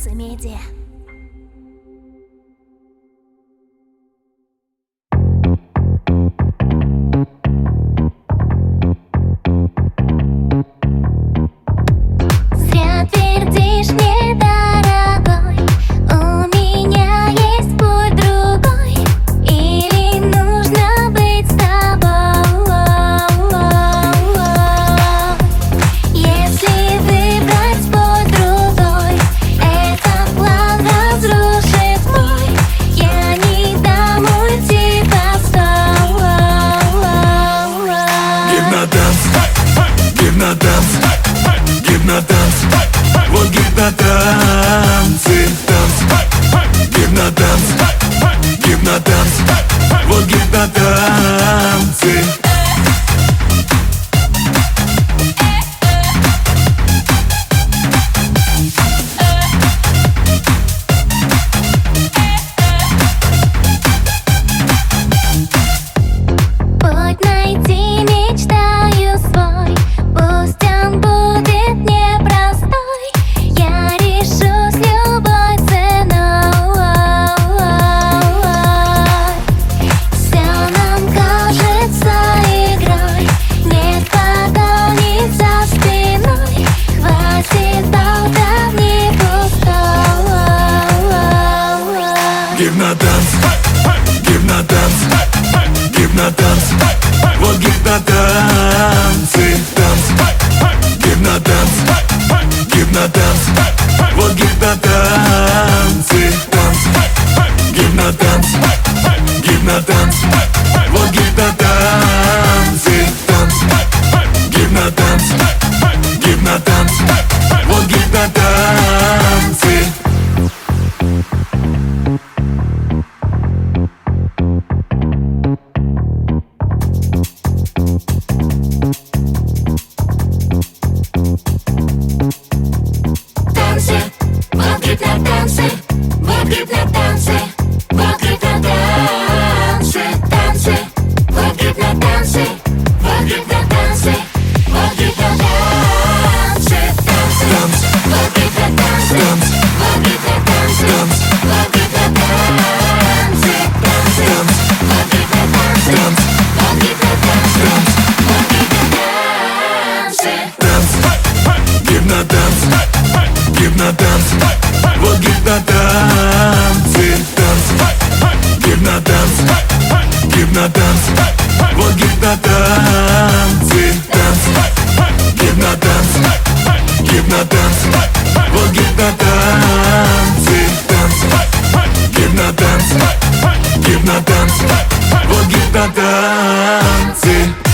Медиа. Зря твердишь мне, дорогой, у меня есть путь другой. Или нужно быть с тобой? Если выбрать путь другой, этот план разрушит мой. Я не дам уйти постой. Гипнотанц, гипнотанц, вот гипнотанцы, танц. Гипнотанц, вот гипнотанцы. Путь найти мечтаю свой, пусть он будет непростой. Я решусь любой ценой. Все нам кажется игрой, нет подолниц за спиной. Хватит болтовни пустой. Гипнотанц, гипнотанц, вот гипнотанцы, танц. Гипнотанц, вот гипнотанцы, танц. Гипнотанц, вот гипнотанцы, танц. Гипнотанц, вот гипнотанцы. Танцы, вот гипнотанцы, вот гипнотанцы, вот гипнотанцы, танцы, вот гипнотанцы, вот гипнотанцы, вот гипнотанцы, танцы, вот гипнотанцы, вот гипнотанцы, вот гипнотанцы, танцы, вот гипнотанцы, вот гипнотанцы, вот гипнотанцы. Гипнотанц, вот гипнотанцы, танц. Гипнотанц, вот гипнотанцы, танц. Гипнотанц, вот гипнотанцы, танц. Гипнотанц, вот гипнотанцы.